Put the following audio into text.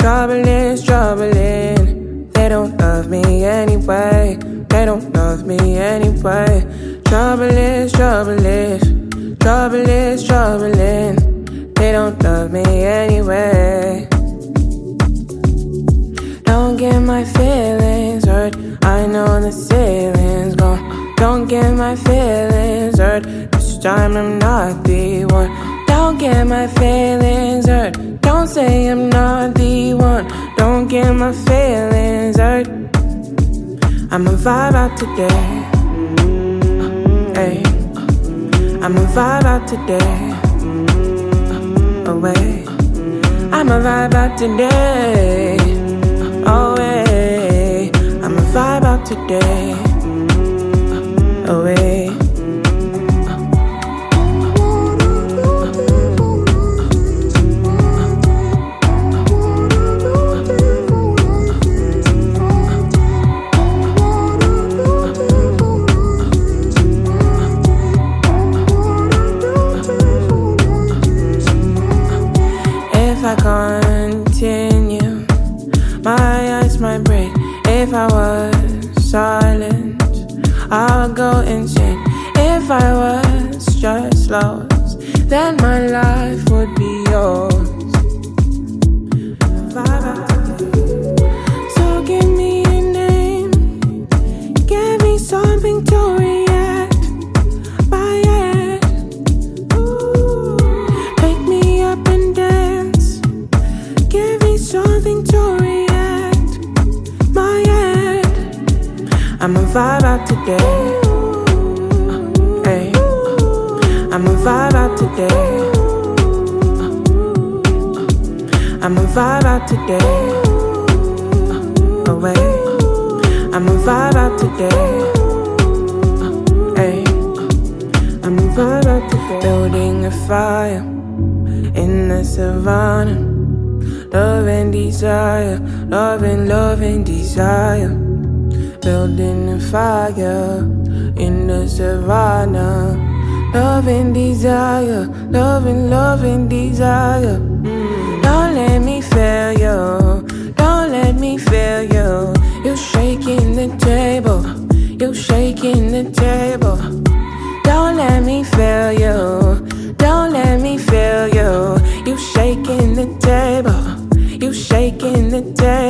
troubling. They don't love me anyway. They don't love me anyway. Trouble is troubling. They don't love me anyway. Don't get my feelings hurt. I know the ceiling's gone. Don't get my feelings hurt. This time I'm not the one. Don't get my feelings hurt. Don't say I'm not the one. Don't get my feelings hurt. I'ma vibe out today. Hey, I'ma vibe out today. Away, I'ma vibe out today. Away, I'ma vibe out today. Away. If I continue, my eyes might break. If I was silent, I would go insane. If I was just lost, then my life would be yours. So give me a name, give me something to react by it. Wake me up and dance, give me something to react my head. I'ma vibe out today. Hey, I'ma vibe out today. I'ma vibe out today. Away, I'ma vibe out today. Hey, I'ma vibe out today. Building a fire in the savannah. Love and desire, love and desire. Building a fire in the savannah. Love and desire, love and desire. Don't let me fail you, don't let me fail you. You're shaking the table, you're shaking the table. Don't let me fail you, don't let me fail you. You shaking the table, you shaking the table.